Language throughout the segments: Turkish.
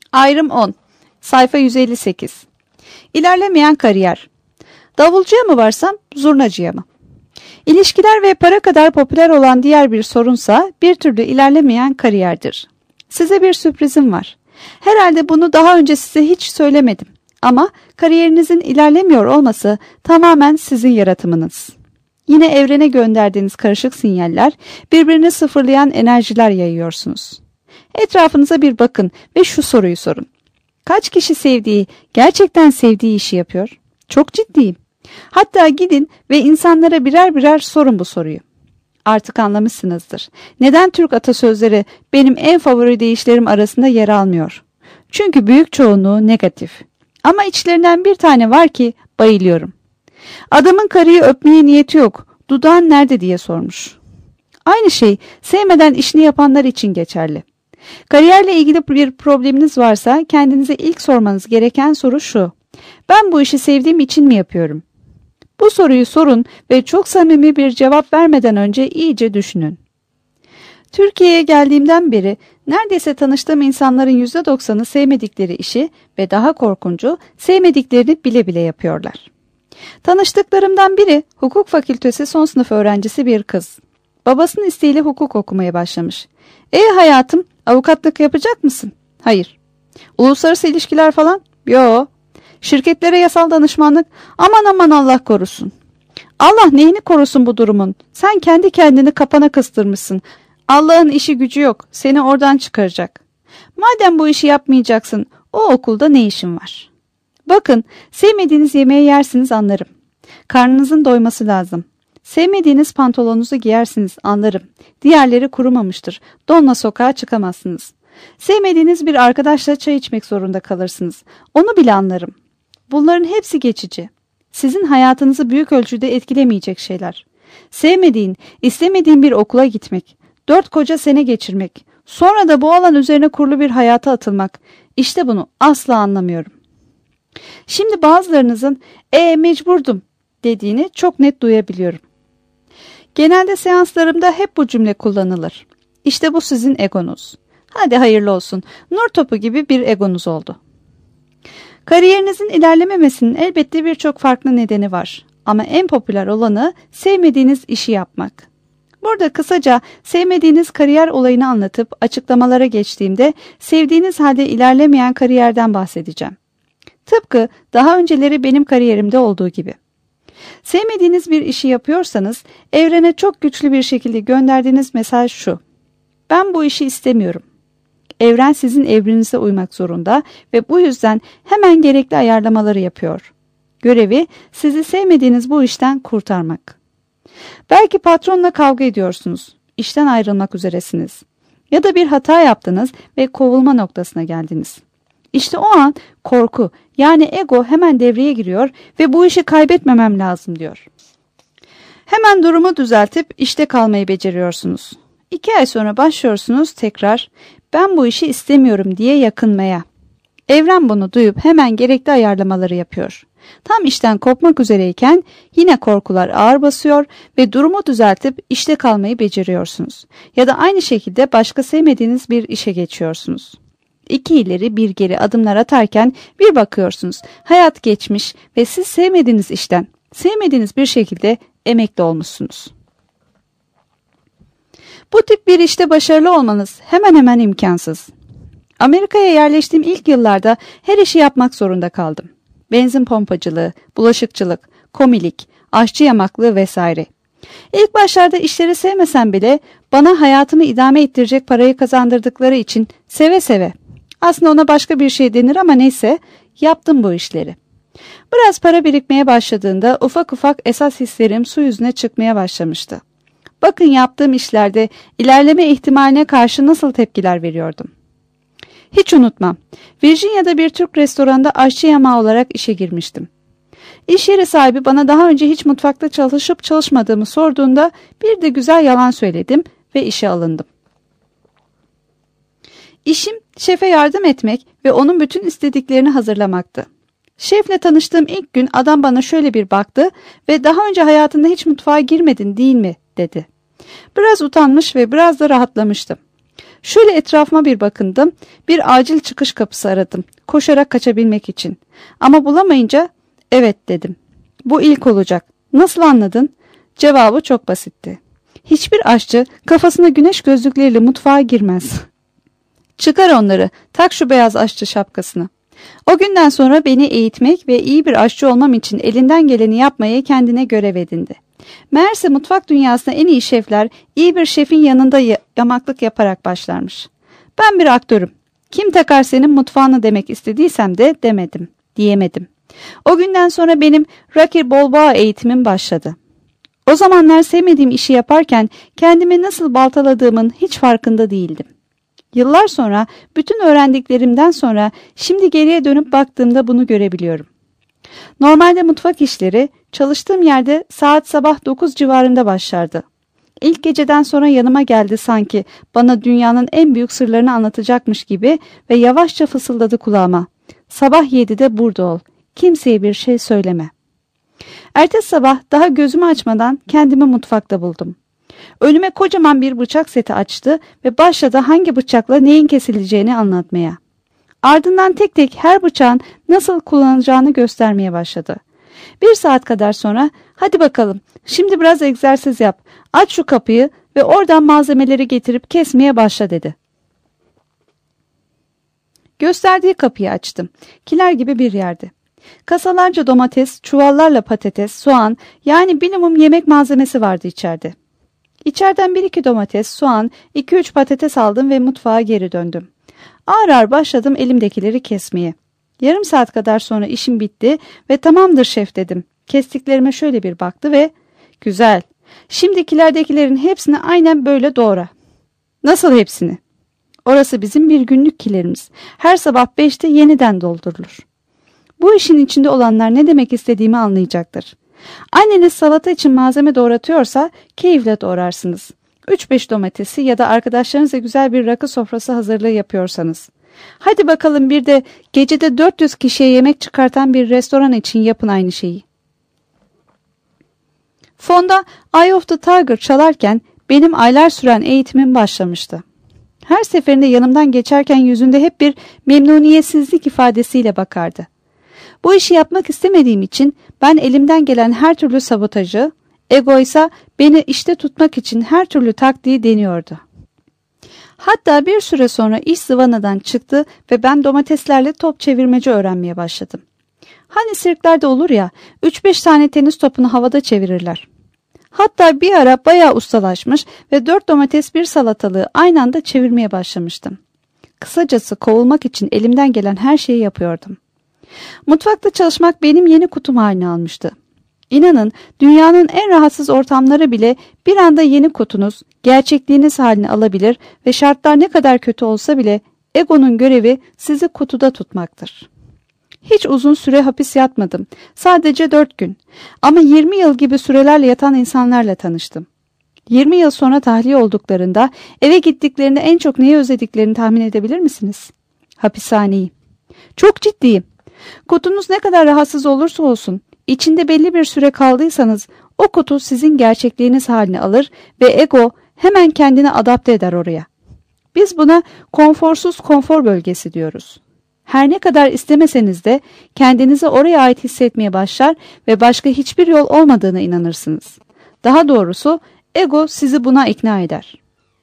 Ayrım 10. Sayfa 158. İlerlemeyen kariyer. Davulcuya mı varsam, zurnacıya mı? İlişkiler ve para kadar popüler olan diğer bir sorunsa bir türlü ilerlemeyen kariyerdir. Size bir sürprizim var. Herhalde bunu daha önce size hiç söylemedim. Ama kariyerinizin ilerlemiyor olması tamamen sizin yaratımınız. Yine evrene gönderdiğiniz karışık sinyaller, birbirini sıfırlayan enerjiler yayıyorsunuz. Etrafınıza bir bakın ve şu soruyu sorun. Kaç kişi gerçekten sevdiği işi yapıyor? Çok ciddiyim. Hatta gidin ve insanlara birer birer sorun bu soruyu. Artık anlamışsınızdır. Neden Türk atasözleri benim en favori deyişlerim arasında yer almıyor? Çünkü büyük çoğunluğu negatif. Ama içlerinden bir tane var ki bayılıyorum. Adamın karıyı öpmeye niyeti yok. Dudağın nerede diye sormuş. Aynı şey sevmeden işini yapanlar için geçerli. Kariyerle ilgili bir probleminiz varsa kendinize ilk sormanız gereken soru şu. Ben bu işi sevdiğim için mi yapıyorum? Bu soruyu sorun ve çok samimi bir cevap vermeden önce iyice düşünün. Türkiye'ye geldiğimden beri neredeyse tanıştığım insanların %90'ı sevmedikleri işi ve daha korkuncu sevmediklerini bile bile yapıyorlar. Tanıştıklarımdan biri hukuk fakültesi son sınıf öğrencisi bir kız. Babasının isteğiyle hukuk okumaya başlamış. Hayatım, avukatlık yapacak mısın? Hayır. Uluslararası ilişkiler falan? Yo. Şirketlere yasal danışmanlık? Aman aman Allah korusun. Allah neyini korusun bu durumun? Sen kendi kendini kapana kıstırmışsın. Allah'ın işi gücü yok. Seni oradan çıkaracak. Madem bu işi yapmayacaksın, o okulda ne işin var? Bakın, sevmediğiniz yemeği yersiniz anlarım. Karnınızın doyması lazım. Sevmediğiniz pantolonunuzu giyersiniz anlarım. Diğerleri kurumamıştır. Donla sokağa çıkamazsınız. Sevmediğiniz bir arkadaşla çay içmek zorunda kalırsınız. Onu bile anlarım. Bunların hepsi geçici. Sizin hayatınızı büyük ölçüde etkilemeyecek şeyler. Sevmediğin, istemediğin bir okula gitmek, 4 koca sene geçirmek, sonra da bu alan üzerine kurulu bir hayata atılmak. İşte bunu asla anlamıyorum. Şimdi bazılarınızın mecburdum dediğini çok net duyabiliyorum. Genelde seanslarımda hep bu cümle kullanılır. İşte bu sizin egonuz. Hadi hayırlı olsun. Nur topu gibi bir egonuz oldu. Kariyerinizin ilerlememesinin elbette birçok farklı nedeni var. Ama en popüler olanı sevmediğiniz işi yapmak. Burada kısaca sevmediğiniz kariyer olayını anlatıp açıklamalara geçtiğimde sevdiğiniz halde ilerlemeyen kariyerden bahsedeceğim. Tıpkı daha önceleri benim kariyerimde olduğu gibi. Sevmediğiniz bir işi yapıyorsanız evrene çok güçlü bir şekilde gönderdiğiniz mesaj şu. Ben bu işi istemiyorum. Evren sizin emrinize uymak zorunda ve bu yüzden hemen gerekli ayarlamaları yapıyor. Görevi sizi sevmediğiniz bu işten kurtarmak. Belki patronla kavga ediyorsunuz. İşten ayrılmak üzeresiniz. Ya da bir hata yaptınız ve kovulma noktasına geldiniz. İşte o an korku yani ego hemen devreye giriyor ve bu işi kaybetmemem lazım diyor. Hemen durumu düzeltip işte kalmayı beceriyorsunuz. 2 ay sonra başlıyorsunuz tekrar ben bu işi istemiyorum diye yakınmaya. Evren bunu duyup hemen gerekli ayarlamaları yapıyor. Tam işten kopmak üzereyken yine korkular ağır basıyor ve durumu düzeltip işte kalmayı beceriyorsunuz. Ya da aynı şekilde başka sevmediğiniz bir işe geçiyorsunuz. 2 ileri 1 geri adımlar atarken bir bakıyorsunuz hayat geçmiş ve siz sevmediğiniz işten, sevmediğiniz bir şekilde emekli olmuşsunuz. Bu tip bir işte başarılı olmanız hemen hemen imkansız. Amerika'ya yerleştiğim ilk yıllarda her işi yapmak zorunda kaldım. Benzin pompacılığı, bulaşıkçılık, komilik, aşçı yamaklığı vesaire. İlk başlarda işleri sevmesem bile bana hayatımı idame ettirecek parayı kazandırdıkları için seve seve. Aslında ona başka bir şey denir ama neyse yaptım bu işleri. Biraz para birikmeye başladığında ufak ufak esas hislerim su yüzüne çıkmaya başlamıştı. Bakın yaptığım işlerde ilerleme ihtimaline karşı nasıl tepkiler veriyordum. Hiç unutmam. Virginia'da bir Türk restoranında aşçı yamağı olarak işe girmiştim. İş yeri sahibi bana daha önce hiç mutfakta çalışıp çalışmadığımı sorduğunda bir de güzel yalan söyledim ve işe alındım. İşim şefe yardım etmek ve onun bütün istediklerini hazırlamaktı. Şefle tanıştığım ilk gün adam bana şöyle bir baktı ve daha önce hayatında hiç mutfağa girmedin değil mi dedi. Biraz utanmış ve biraz da rahatlamıştım. Şöyle etrafıma bir bakındım. Bir acil çıkış kapısı aradım. Koşarak kaçabilmek için. Ama bulamayınca evet dedim. Bu ilk olacak. Nasıl anladın? Cevabı çok basitti. Hiçbir aşçı kafasına güneş gözlükleriyle mutfağa girmez. Çıkar onları, tak şu beyaz aşçı şapkasını. O günden sonra beni eğitmek ve iyi bir aşçı olmam için elinden geleni yapmayı kendine görev edindi. Meğerse mutfak dünyasında en iyi şefler iyi bir şefin yanında yamaklık yaparak başlarmış. Ben bir aktörüm. Kim takar senin mutfağını demek istediysem de diyemedim. O günden sonra benim Rocky Balboa eğitimim başladı. O zamanlar sevmediğim işi yaparken kendimi nasıl baltaladığımın hiç farkında değildim. Yıllar sonra bütün öğrendiklerimden sonra şimdi geriye dönüp baktığımda bunu görebiliyorum. Normalde mutfak işleri çalıştığım yerde saat sabah 9 civarında başlardı. İlk geceden sonra yanıma geldi sanki bana dünyanın en büyük sırlarını anlatacakmış gibi ve yavaşça fısıldadı kulağıma. Sabah 7'de burada ol. Kimseye bir şey söyleme. Ertesi sabah daha gözümü açmadan kendimi mutfakta buldum. Önüme kocaman bir bıçak seti açtı ve başladı hangi bıçakla neyin kesileceğini anlatmaya. Ardından tek tek her bıçağın nasıl kullanılacağını göstermeye başladı. 1 saat kadar sonra hadi bakalım şimdi biraz egzersiz yap, aç şu kapıyı ve oradan malzemeleri getirip kesmeye başla dedi. Gösterdiği kapıyı açtım. Kiler gibi bir yerdi. Kasalarca domates, çuvallarla patates, soğan yani minimum yemek malzemesi vardı içeride. İçeriden 1-2 domates, soğan, 2-3 patates aldım ve mutfağa geri döndüm. Ağır ağır başladım elimdekileri kesmeye. Yarım saat kadar sonra işim bitti ve tamamdır şef dedim. Kestiklerime şöyle bir baktı ve güzel. Şimdikilerdekilerin hepsini aynen böyle doğra. Nasıl hepsini? Orası bizim bir günlük kilerimiz. Her sabah 5'te yeniden doldurulur. Bu işin içinde olanlar ne demek istediğimi anlayacaktır. Anneniz salata için malzeme doğratıyorsa keyifle doğrarsınız. 3-5 domatesi ya da arkadaşlarınızla güzel bir rakı sofrası hazırlığı yapıyorsanız. Hadi bakalım bir de gecede 400 kişiye yemek çıkartan bir restoran için yapın aynı şeyi. Fonda Eye of the Tiger çalarken benim aylar süren eğitimim başlamıştı. Her seferinde yanımdan geçerken yüzünde hep bir memnuniyetsizlik ifadesiyle bakardı. Bu işi yapmak istemediğim için ben elimden gelen her türlü sabotajı, ego ise beni işte tutmak için her türlü taktiği deniyordu. Hatta bir süre sonra iş zıvanadan çıktı ve ben domateslerle top çevirmeci öğrenmeye başladım. Hani sirklerde olur ya 3-5 tane tenis topunu havada çevirirler. Hatta bir ara bayağı ustalaşmış ve 4 domates bir salatalığı aynı anda çevirmeye başlamıştım. Kısacası kovulmak için elimden gelen her şeyi yapıyordum. Mutfakta çalışmak benim yeni kutum haline almıştı. İnanın dünyanın en rahatsız ortamları bile bir anda yeni kutunuz, gerçekliğiniz halini alabilir ve şartlar ne kadar kötü olsa bile egonun görevi sizi kutuda tutmaktır. Hiç uzun süre hapis yatmadım. Sadece 4 gün. Ama 20 yıl gibi sürelerle yatan insanlarla tanıştım. 20 yıl sonra tahliye olduklarında eve gittiklerinde en çok neyi özlediklerini tahmin edebilir misiniz? Hapishaneyi. Çok ciddiyim. Kutunuz ne kadar rahatsız olursa olsun, içinde belli bir süre kaldıysanız o kutu sizin gerçekliğiniz halini alır ve ego hemen kendini adapte eder oraya. Biz buna konforsuz konfor bölgesi diyoruz. Her ne kadar istemeseniz de kendinizi oraya ait hissetmeye başlar ve başka hiçbir yol olmadığına inanırsınız. Daha doğrusu ego sizi buna ikna eder.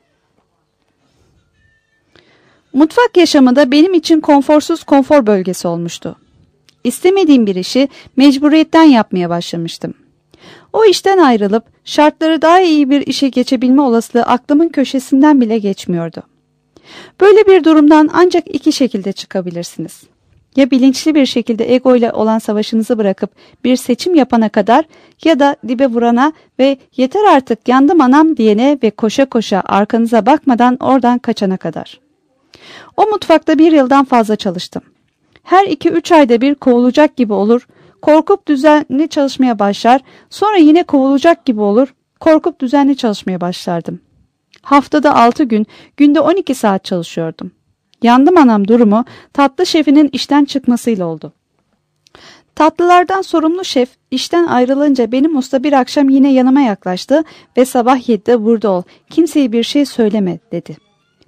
Mutfak yaşamı da benim için konforsuz konfor bölgesi olmuştu. İstemediğim bir işi mecburiyetten yapmaya başlamıştım. O işten ayrılıp şartları daha iyi bir işe geçebilme olasılığı aklımın köşesinden bile geçmiyordu. Böyle bir durumdan ancak 2 şekilde çıkabilirsiniz. Ya bilinçli bir şekilde ego ile olan savaşınızı bırakıp bir seçim yapana kadar ya da dibe vurana ve yeter artık yandım anam diyene ve koşa koşa arkanıza bakmadan oradan kaçana kadar. O mutfakta 1 yıldan fazla çalıştım. Her 2-3 ayda bir kovulacak gibi olur, korkup düzenli çalışmaya başlar, sonra yine kovulacak gibi olur, korkup düzenli çalışmaya başlardım. Haftada 6 gün, günde 12 saat çalışıyordum. Yandım anam durumu tatlı şefinin işten çıkmasıyla oldu. Tatlılardan sorumlu şef işten ayrılınca benim usta bir akşam yine yanıma yaklaştı ve sabah 7'de burada ol, kimseye bir şey söyleme dedi.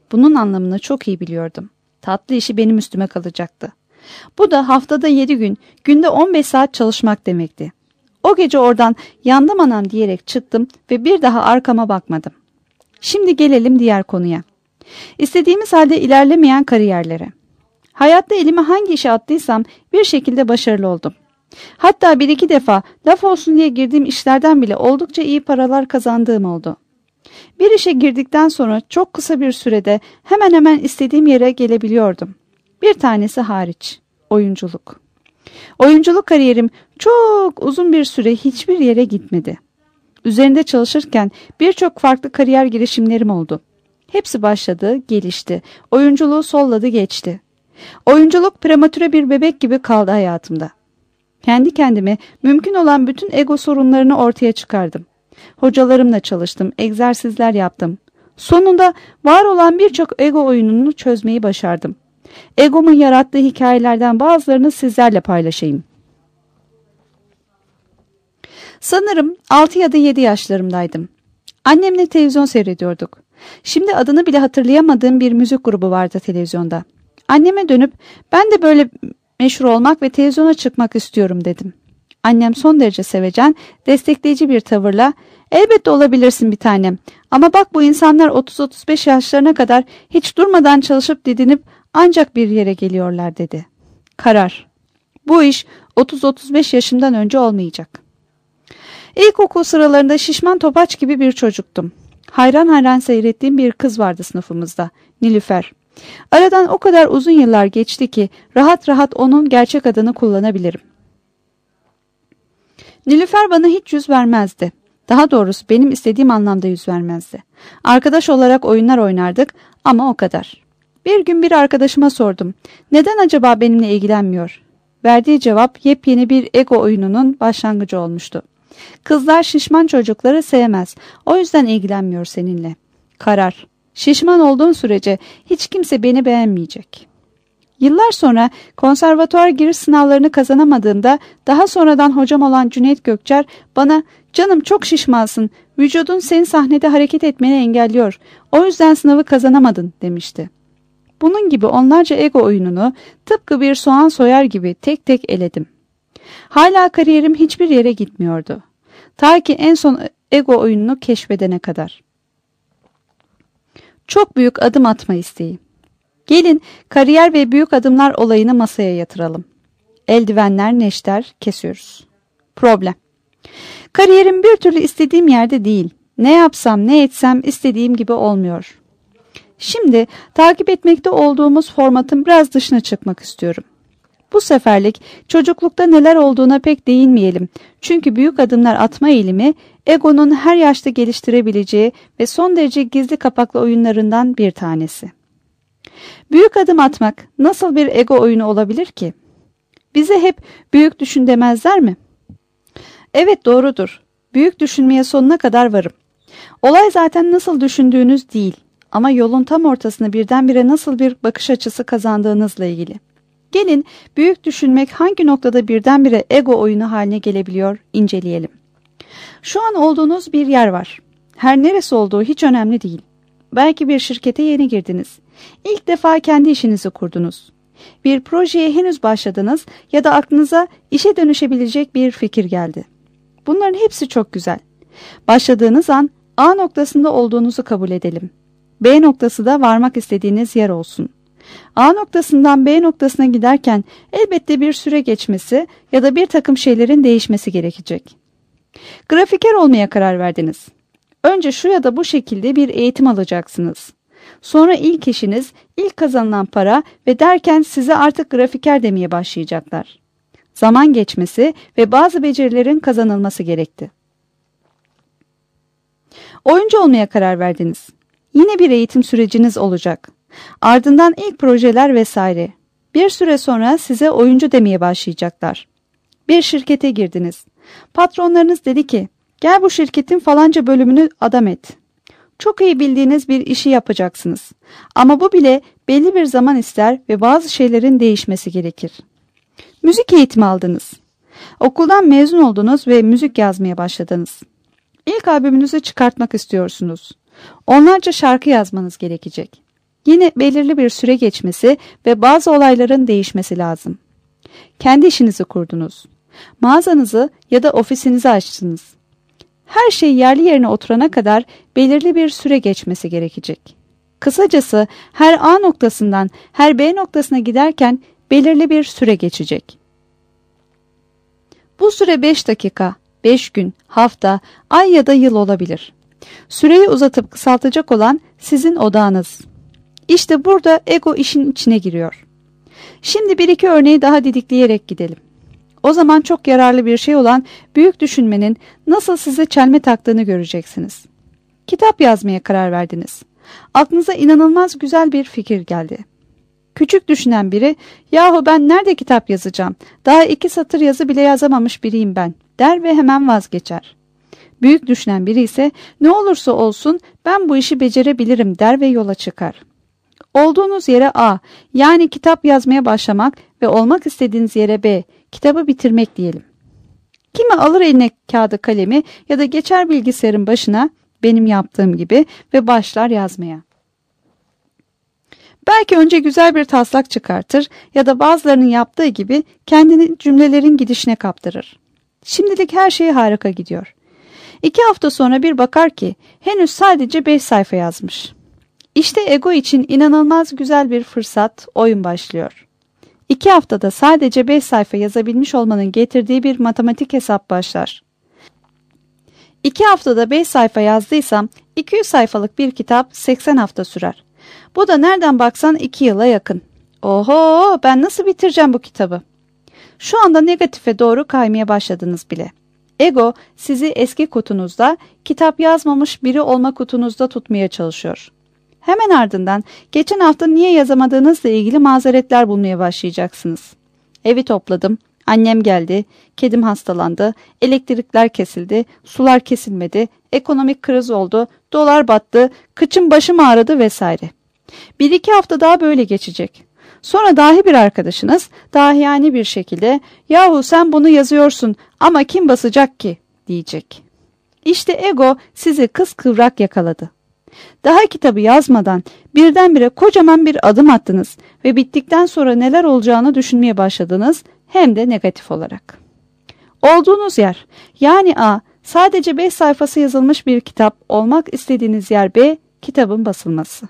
Bunun anlamını çok iyi biliyordum. Tatlı işi benim üstüme kalacaktı. Bu da haftada 7 gün, günde 15 saat çalışmak demekti. O gece oradan yandım anam diyerek çıktım ve bir daha arkama bakmadım. Şimdi gelelim diğer konuya. İstediğimiz halde ilerlemeyen kariyerlere. Hayatta elime hangi işe attıysam bir şekilde başarılı oldum. Hatta bir iki defa laf olsun diye girdiğim işlerden bile oldukça iyi paralar kazandığım oldu. Bir işe girdikten sonra çok kısa bir sürede hemen hemen istediğim yere gelebiliyordum. Bir tanesi hariç, oyunculuk. Oyunculuk kariyerim çok uzun bir süre hiçbir yere gitmedi. Üzerinde çalışırken birçok farklı kariyer girişimlerim oldu. Hepsi başladı, gelişti. Oyunculuğu solladı, geçti. Oyunculuk prematüre bir bebek gibi kaldı hayatımda. Kendi kendime mümkün olan bütün ego sorunlarını ortaya çıkardım. Hocalarımla çalıştım, egzersizler yaptım. Sonunda var olan birçok ego oyununu çözmeyi başardım. Egomun yarattığı hikayelerden bazılarını sizlerle paylaşayım. Sanırım 6 ya da 7 yaşlarımdaydım. Annemle televizyon seyrediyorduk. Şimdi adını bile hatırlayamadığım bir müzik grubu vardı televizyonda. Anneme dönüp ben de böyle meşhur olmak ve televizyona çıkmak istiyorum dedim. Annem son derece sevecen, destekleyici bir tavırla elbette olabilirsin bir tanem ama bak bu insanlar 30-35 yaşlarına kadar hiç durmadan çalışıp didinip ancak bir yere geliyorlar dedi. Karar. Bu iş 30-35 yaşımdan önce olmayacak. İlkokul sıralarında şişman topaç gibi bir çocuktum. Hayran hayran seyrettiğim bir kız vardı sınıfımızda, Nilüfer. Aradan o kadar uzun yıllar geçti ki rahat rahat onun gerçek adını kullanabilirim. Nilüfer bana hiç yüz vermezdi. Daha doğrusu benim istediğim anlamda yüz vermezdi. Arkadaş olarak oyunlar oynardık ama o kadar. Bir gün bir arkadaşıma sordum. Neden acaba benimle ilgilenmiyor? Verdiği cevap yepyeni bir ego oyununun başlangıcı olmuştu. Kızlar şişman çocukları sevmez. O yüzden ilgilenmiyor seninle. Karar. Şişman olduğun sürece hiç kimse beni beğenmeyecek. Yıllar sonra konservatuar giriş sınavlarını kazanamadığımda daha sonradan hocam olan Cüneyt Gökçer bana "Canım çok şişmansın, vücudun seni sahnede hareket etmeni engelliyor. O yüzden sınavı kazanamadın." demişti. Bunun gibi onlarca ego oyununu tıpkı bir soğan soyar gibi tek tek eledim. Hala kariyerim hiçbir yere gitmiyordu. Ta ki en son ego oyununu keşfedene kadar. Çok büyük adım atma isteği. Gelin kariyer ve büyük adımlar olayını masaya yatıralım. Eldivenler, neşter, kesiyoruz. Problem. Kariyerim bir türlü istediğim yerde değil. Ne yapsam ne etsem istediğim gibi olmuyor. Şimdi takip etmekte olduğumuz formatın biraz dışına çıkmak istiyorum. Bu seferlik çocuklukta neler olduğuna pek değinmeyelim. Çünkü büyük adımlar atma eğilimi egonun her yaşta geliştirebileceği ve son derece gizli kapaklı oyunlarından bir tanesi. Büyük adım atmak nasıl bir ego oyunu olabilir ki? Bize hep büyük düşün demezler mi? Evet, doğrudur. Büyük düşünmeye sonuna kadar varım. Olay zaten nasıl düşündüğünüz değil ama yolun tam ortasına birdenbire nasıl bir bakış açısı kazandığınızla ilgili. Gelin büyük düşünmek hangi noktada birdenbire ego oyunu haline gelebiliyor inceleyelim. Şu an olduğunuz bir yer var. Her neresi olduğu hiç önemli değil. Belki bir şirkete yeni girdiniz. İlk defa kendi işinizi kurdunuz. Bir projeye henüz başladınız ya da aklınıza işe dönüşebilecek bir fikir geldi. Bunların hepsi çok güzel. Başladığınız an A noktasında olduğunuzu kabul edelim. B noktası da varmak istediğiniz yer olsun. A noktasından B noktasına giderken elbette bir süre geçmesi ya da bir takım şeylerin değişmesi gerekecek. Grafiker olmaya karar verdiniz. Önce şu ya da bu şekilde bir eğitim alacaksınız. Sonra ilk işiniz, ilk kazanılan para ve derken size artık grafiker demeye başlayacaklar. Zaman geçmesi ve bazı becerilerin kazanılması gerekti. Oyuncu olmaya karar verdiniz. Yine bir eğitim süreciniz olacak. Ardından ilk projeler vesaire. Bir süre sonra size oyuncu demeye başlayacaklar. Bir şirkete girdiniz. Patronlarınız dedi ki, gel bu şirketin falanca bölümünü adam et. Çok iyi bildiğiniz bir işi yapacaksınız. Ama bu bile belli bir zaman ister ve bazı şeylerin değişmesi gerekir. Müzik eğitimi aldınız. Okuldan mezun oldunuz ve müzik yazmaya başladınız. İlk albümünüzü çıkartmak istiyorsunuz. Onlarca şarkı yazmanız gerekecek. Yine belirli bir süre geçmesi ve bazı olayların değişmesi lazım. Kendi işinizi kurdunuz. Mağazanızı ya da ofisinizi açtınız. Her şey yerli yerine oturana kadar belirli bir süre geçmesi gerekecek. Kısacası her A noktasından her B noktasına giderken belirli bir süre geçecek. Bu süre 5 dakika, 5 gün, hafta, ay ya da yıl olabilir. Süreyi uzatıp kısaltacak olan sizin odağınız. İşte burada ego işin içine giriyor. Şimdi bir iki örneği daha didikleyerek gidelim. O zaman çok yararlı bir şey olan büyük düşünmenin nasıl size çelme taktığını göreceksiniz. Kitap yazmaya karar verdiniz. Aklınıza inanılmaz güzel bir fikir geldi. Küçük düşünen biri, "Yahu ben nerede kitap yazacağım? Daha 2 satır yazı bile yazamamış biriyim ben," der ve hemen vazgeçer. Büyük düşünen biri ise, "Ne olursa olsun ben bu işi becerebilirim," der ve yola çıkar. Olduğunuz yere A, yani kitap yazmaya başlamak ve olmak istediğiniz yere B, kitabı bitirmek diyelim. Kimi alır eline kağıdı kalemi ya da geçer bilgisayarın başına, benim yaptığım gibi, ve başlar yazmaya. Belki önce güzel bir taslak çıkartır ya da bazılarının yaptığı gibi kendini cümlelerin gidişine kaptırır. Şimdilik her şey harika gidiyor. 2 hafta sonra bir bakar ki henüz sadece 5 sayfa yazmış. İşte ego için inanılmaz güzel bir fırsat, oyun başlıyor. 2 haftada sadece 5 sayfa yazabilmiş olmanın getirdiği bir matematik hesap başlar. 2 haftada 5 sayfa yazdıysam 200 sayfalık bir kitap 80 hafta sürer. Bu da nereden baksan 2 yıla yakın. Oho, ben nasıl bitireceğim bu kitabı? Şu anda negatife doğru kaymaya başladınız bile. Ego sizi eski kutunuzda, kitap yazmamış biri olma kutunuzda tutmaya çalışıyor. Hemen ardından geçen hafta niye yazamadığınızla ilgili mazeretler bulmaya başlayacaksınız. Evi topladım, annem geldi, kedim hastalandı, elektrikler kesildi, sular kesilmedi, ekonomik kriz oldu, dolar battı, kıçım başım ağrıdı vesaire. 1-2 hafta daha böyle geçecek. Sonra dahi bir arkadaşınız dahiyane bir şekilde "Yahu sen bunu yazıyorsun ama kim basacak ki?" diyecek. İşte ego sizi kıskıvrak yakaladı. Daha kitabı yazmadan birdenbire kocaman bir adım attınız ve bittikten sonra neler olacağını düşünmeye başladınız, hem de negatif olarak. Olduğunuz yer, yani A, sadece 5 sayfası yazılmış bir kitap, olmak istediğiniz yer B, kitabın basılması.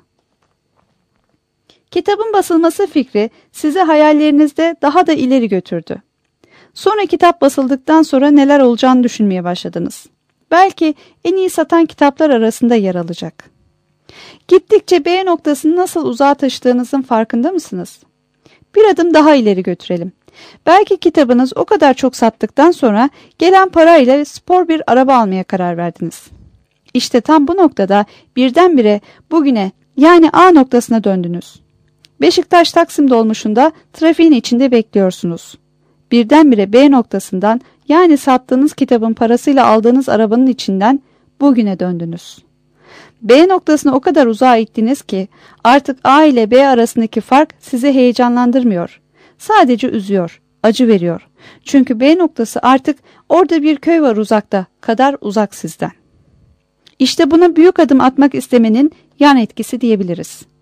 Kitabın basılması fikri sizi hayallerinizde daha da ileri götürdü. Sonra kitap basıldıktan sonra neler olacağını düşünmeye başladınız. Belki en iyi satan kitaplar arasında yer alacak. Gittikçe B noktasını nasıl uzağa taşıdığınızın farkında mısınız? Bir adım daha ileri götürelim. Belki kitabınız o kadar çok sattıktan sonra gelen parayla spor bir araba almaya karar verdiniz. İşte tam bu noktada birdenbire bugüne, yani A noktasına döndünüz. Beşiktaş Taksim dolmuşunda trafiğin içinde bekliyorsunuz. Birdenbire B noktasından, yani sattığınız kitabın parasıyla aldığınız arabanın içinden bugüne döndünüz. B noktasına o kadar uzağa ittiniz ki artık A ile B arasındaki fark sizi heyecanlandırmıyor. Sadece üzüyor, acı veriyor. Çünkü B noktası artık orada bir köy var uzakta kadar uzak sizden. İşte buna büyük adım atmak istemenin yan etkisi diyebiliriz.